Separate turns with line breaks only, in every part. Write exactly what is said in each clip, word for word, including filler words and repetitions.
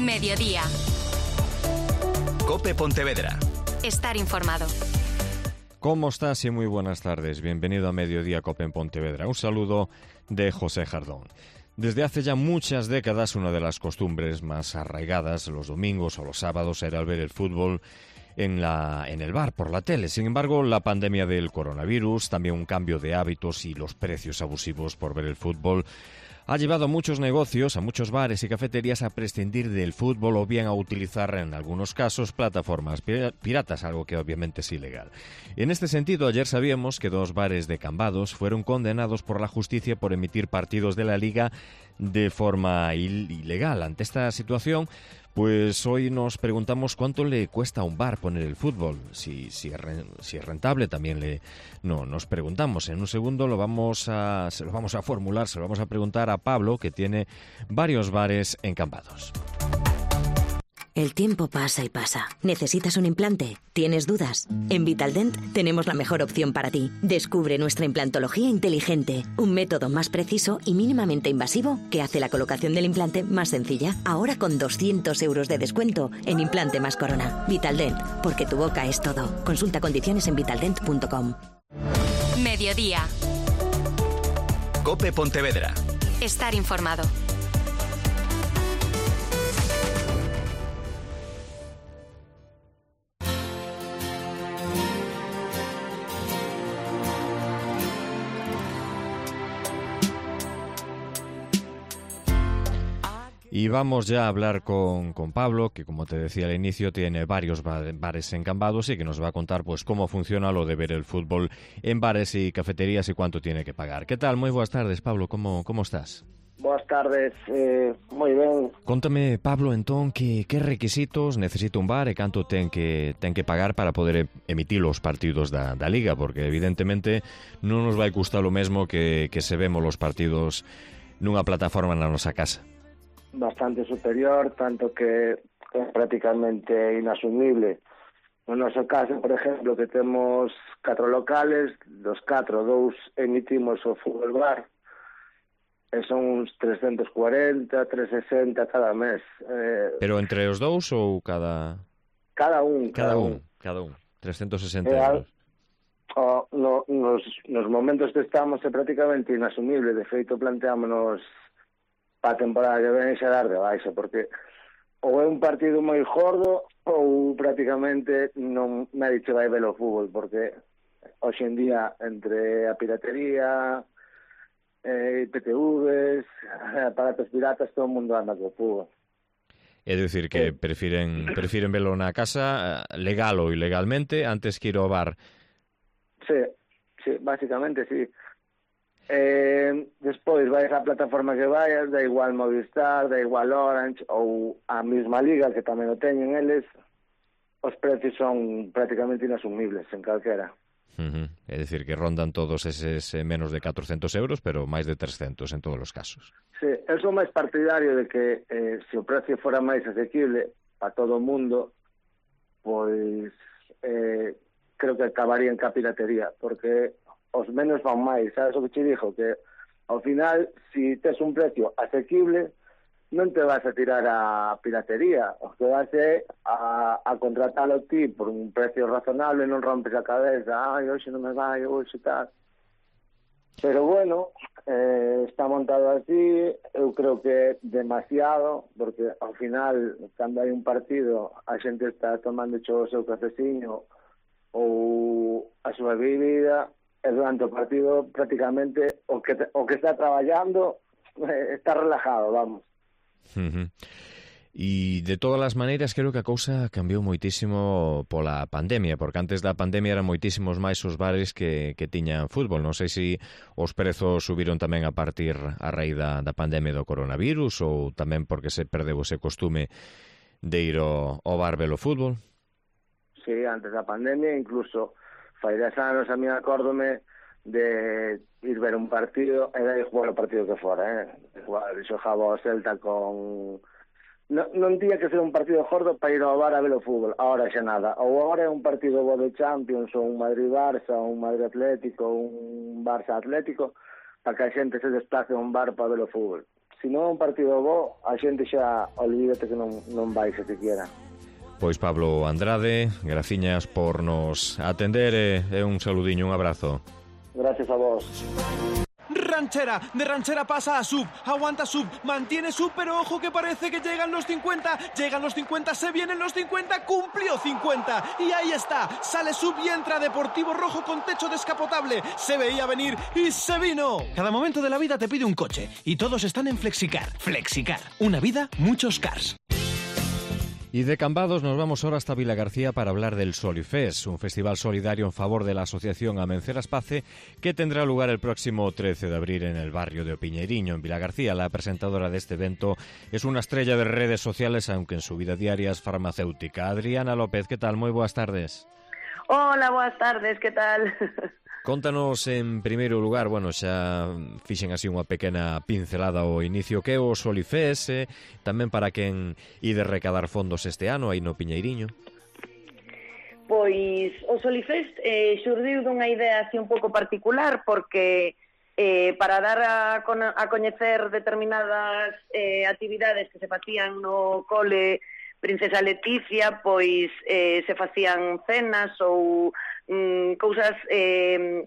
Mediodía.
COPE Pontevedra.
Estar informado.
¿Cómo estás? Y muy buenas tardes. Bienvenido a Mediodía COPE en Pontevedra. Un saludo de José Jardón. Desde hace ya muchas décadas, una de las costumbres más arraigadas los domingos o los sábados era el ver el fútbol en, la, en el bar, por la tele. Sin embargo, la pandemia del coronavirus, también un cambio de hábitos y los precios abusivos por ver el fútbol, ha llevado a muchos negocios, a muchos bares y cafeterías a prescindir del fútbol o bien a utilizar en algunos casos plataformas piratas, algo que obviamente es ilegal. En este sentido, ayer sabíamos que dos bares de Cambados fueron condenados por la justicia por emitir partidos de la Liga de forma ilegal. Ante esta situación, pues hoy nos preguntamos cuánto le cuesta a un bar poner el fútbol, si, si, es, si es rentable. También le no nos preguntamos. En un segundo lo vamos a se lo vamos a formular, se lo vamos a preguntar a Pablo, que tiene varios bares en Cambados.
El tiempo pasa y pasa. ¿Necesitas un implante? ¿Tienes dudas? En Vitaldent tenemos la mejor opción para ti. Descubre nuestra implantología inteligente, un método más preciso y mínimamente invasivo que hace la colocación del implante más sencilla. Ahora con doscientos euros de descuento en implante más corona. Vitaldent, porque tu boca es todo. Consulta condiciones en vitaldent punto com.
Mediodía.
COPE Pontevedra.
Estar informado.
Y vamos ya a hablar con, con Pablo, que como te decía al inicio tiene varios bares en Cambados y que nos va a contar pues cómo funciona lo de ver el fútbol en bares y cafeterías y cuánto tiene que pagar. ¿Qué tal? Muy buenas tardes, Pablo. ¿Cómo, cómo estás?
Boas tardes, eh, moi ben.
Contame, Pablo, entón, que, que requisitos necesita un bar e canto ten que ten que pagar para poder emitir os partidos da, da Liga, porque evidentemente non nos vai custar o mesmo que, que se vemos os partidos nunha plataforma na nosa casa.
Bastante superior, tanto que é prácticamente inasumible. No noso caso, por exemplo, que temos catro locales, dos catro, dous emitimos o fútbol bar, e son uns trescentos cuarenta, trescentos sesenta cada mes. Eh,
Pero entre os dous ou cada...
Cada un.
Cada,
cada
un,
un,
cada un. trescentos sesenta
eh,
euros.
O, no, nos, nos momentos que estamos é prácticamente inasumible. De feito, planteámonos para a temporada que ven xa dar de baixa, porque ou é un partido moi gordo ou prácticamente non nadie che vai ver o fútbol, porque hoxe en día entre a piratería, eh, I P T Vs, aparatos piratas, todo o mundo anda co fútbol.
É dicir que
sí.
prefiren prefiren velo na casa, legal ou ilegalmente, antes que ir ao bar.
Sí, sí, básicamente sí. Eh, despois vais á plataforma que vayas, da igual Movistar, da igual Orange ou a mesma Liga, que tamén o teñen eles, os precios son prácticamente inasumibles en calquera.
Uh-huh. É dicir que rondan todos eses menos de catrocentos euros, pero máis de trescentos en todos os casos.
Sí, eu sou máis partidario de que eh, se o precio fora máis asequible a todo o mundo, pois eh, creo que acabaría en ca piratería, porque os menos van máis, sabes o que te dixo? Que ao final, si tes un precio asequible, non te vas a tirar a piratería, o que vas é a, a contratalo ti por un precio razonable, non rompes a cabeza, ai, hoxe non me vai, hoxe tal. Pero bueno, eh, está montado así, eu creo que é demasiado, porque ao final, cando hai un partido, a xente está tomando o seu cafeciño ou a súa bebida, e durante o partido prácticamente o que o que está traballando eh, está relajado, vamos.
Uh-huh. E de todas as maneiras creo que a cousa cambiou moitísimo pola pandemia, porque antes da pandemia eran moitísimos máis os bares que, que tiñan fútbol. Non sei se os prezos subiron tamén a partir a raíz da, da pandemia do coronavirus ou tamén porque se perdeu ese costume de ir ao, ao bar ver o fútbol.
Sí, antes da pandemia incluso fai dez anos a mí acórdome de ir ver un partido e de jugar o partido que fora, eh? Igual, xojaba o Celta con... Non, non tía que ser un partido gordo para ir ao bar a ver o fútbol, ahora xa nada. Ou agora é un partido bo de Champions, ou un Madrid-Barça, ou un Madrid-Atlético, ou un Barça-Atlético, para que a xente se desplace a un bar para ver o fútbol. se non é un partido bo, a xente xa olvídate que non, non vai se te quiera.
Pois Pablo Andrade, graciñas por nos atender e, e un saludiño, un abrazo.
Gracias a vos.
Ranchera, de ranchera pasa a sub, aguanta sub, mantiene sub, pero ojo que parece que llegan los cincuenta, llegan los cincuenta, se vienen los cincuenta, cumplió cincuenta, y ahí está, sale sub y entra Deportivo Rojo con techo descapotable, se veía venir y se vino. Cada momento de la vida te pide un coche, y todos están en Flexicar. Flexicar, una vida, muchos cars.
Y de Cambados nos vamos ahora hasta Vilagarcía para hablar del Solifest, un festival solidario en favor de la asociación Amenceraspace que tendrá lugar el próximo trece de abril en el barrio de Opiñeiriño, en Vilagarcía. La presentadora de este evento es una estrella de redes sociales, aunque en su vida diaria es farmacéutica. Adriana López, ¿qué tal? Muy buenas tardes.
Hola, boas tardes, que tal?
Contanos en primeiro lugar, bueno, xa fixen así unha pequena pincelada ao inicio, que é o Solifest, eh, tamén para quen ide recadar fondos este ano aí no Piñeiriño.
Pois o Solifest eh, xurdiu dunha idea así un pouco particular, porque eh, para dar a, a coñecer determinadas eh, actividades que se facían no cole Princesa Leticia, pois eh, se facían cenas ou mm, cousas eh,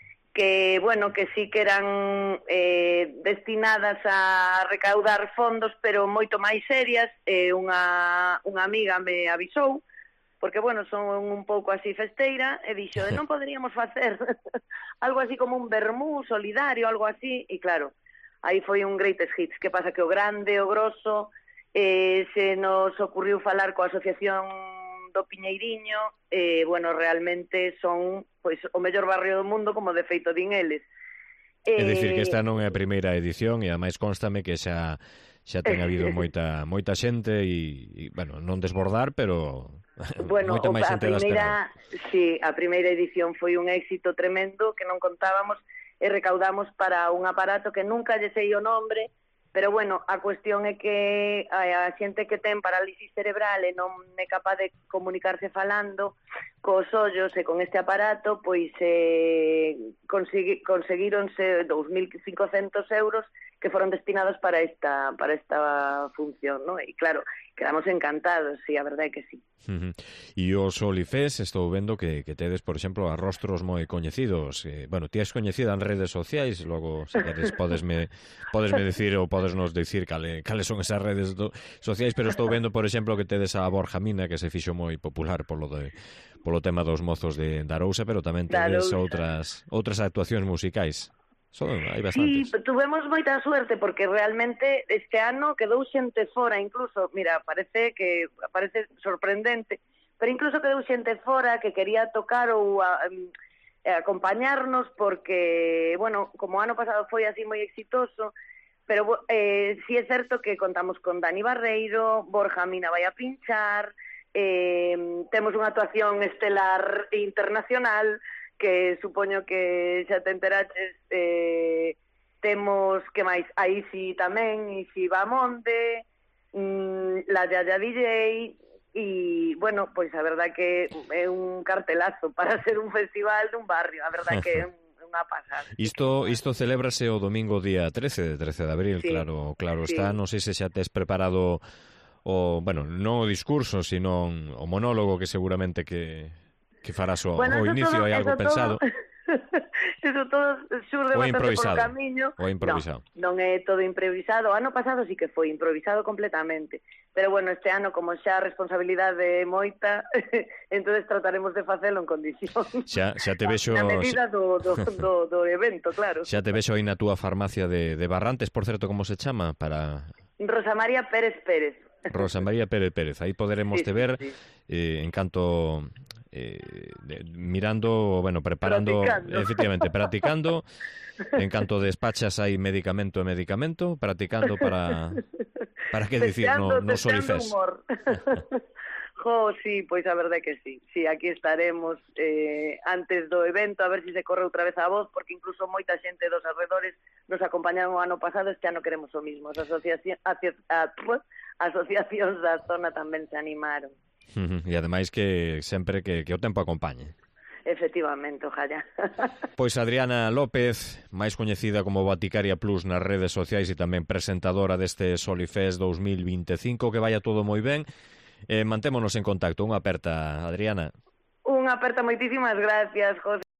que, bueno, que sí que eran eh, destinadas a recaudar fondos, pero moito máis serias. Eh, unha, unha amiga me avisou, porque, bueno, son un pouco así festeira, e dixo, de non poderíamos facer algo así como un vermú solidario, algo así, e claro, aí foi un greatest hits. Que pasa que o grande, o grosso, Eh, se nos ocurriu falar coa Asociación do Piñeiriño, eh, bueno, realmente son pois o mellor barrio do mundo, como de feito din eles.
Eh... É dicir que esta non é a primeira edición e ademais constame que xa xa ten habido moita moita xente e, e bueno, non desbordar, pero
bueno,
moita máis xente das que non.
Sí, a primeira edición foi un éxito tremendo que non contábamos e recaudamos para un aparato que nunca lle sei o nombre. Pero, bueno, a cuestión é que a xente que ten parálisis cerebral e non é capaz de comunicarse falando cos ollos e con este aparato, pois eh, consegui, conseguíronse dous mil cincocentos euros que foron destinados para esta para esta función, ¿no? E claro, quedamos encantados, sí, a verdade é que sí.
Uh-huh. E o Solifest estou vendo que, que tedes, por exemplo, a rostros moi coñecidos. Eh, bueno, ti és coñecida en redes sociais, logo, se queres, podesme, podesme decir ou podesnos dicir cale, cales son esas redes do, sociais, pero estou vendo, por exemplo, que tedes a Borja Mina, que se fixo moi popular polo de polo tema dos mozos de Darousa, pero tamén tedes outras outras actuacións musicais. Son, hai bastantes.
Sí, tuvemos moita suerte porque realmente este ano quedou xente fora, incluso, mira, parece que parece sorprendente, pero incluso quedou xente fora que quería tocar ou a, a, acompañarnos porque, bueno, como o ano pasado foi así moi exitoso, pero eh, sí é certo que contamos con Dani Barreiro, Borja Mina vai a pinchar, eh, temos unha actuación estelar internacional que supoño que xa te enteraches, eh, temos, que máis, aí sí tamén, Isi Bamonde, mmm, la Yaya D J, e, bueno, pois a verdad que é un cartelazo para ser un festival dun barrio, a verdad que é unha pasada.
Isto, isto celébrase o domingo día trece, trece de abril, sí, claro, claro sí. Está, non sei se xa tes preparado o, bueno, non o discurso, sino o monólogo que seguramente que... que farás o,
bueno,
o inicio, hai algo pensado?
Eso todo xurde bastante por camiño.
O improvisado?
Non, non é todo improvisado. O ano pasado sí que foi improvisado completamente. Pero bueno, este ano, como xa a responsabilidade é moita, entonces trataremos de facelo en condición.
Xa, xa te vexo...
Na medida do, do, do, do evento, claro.
Xa te vexo aí na túa farmacia de, de Barrantes, por certo, como se chama? Para...
Rosa María Pérez Pérez.
Rosa María Pérez Pérez. Aí poderemos
sí,
te ver
sí, sí.
Eh, en canto... Eh, de, mirando, bueno, preparando,
practicando.
efectivamente, practicando, en canto despachas aí medicamento e medicamento, practicando para para que dicir no, no Solifest.
Jo, sí, pois a verdade que sí. Sí, aquí estaremos eh, antes do evento, a ver se si se corre outra vez a voz, porque incluso moita xente dos arredores nos acompañaron o ano pasado, este ano queremos o mismo. As asociación, aso, a, asociacións da zona tamén se animaron.
E ademais que sempre que, que o tempo acompañe.
efectivamente, ojalá.
Pois Adriana López, máis coñecida como Boticaria Plus nas redes sociais e tamén presentadora deste Solifest dos mil vinte e cinco, que vaya todo moi ben. Eh, mantémonos en contacto. Unha aperta, Adriana.
Unha aperta, moitísimas gracias, José.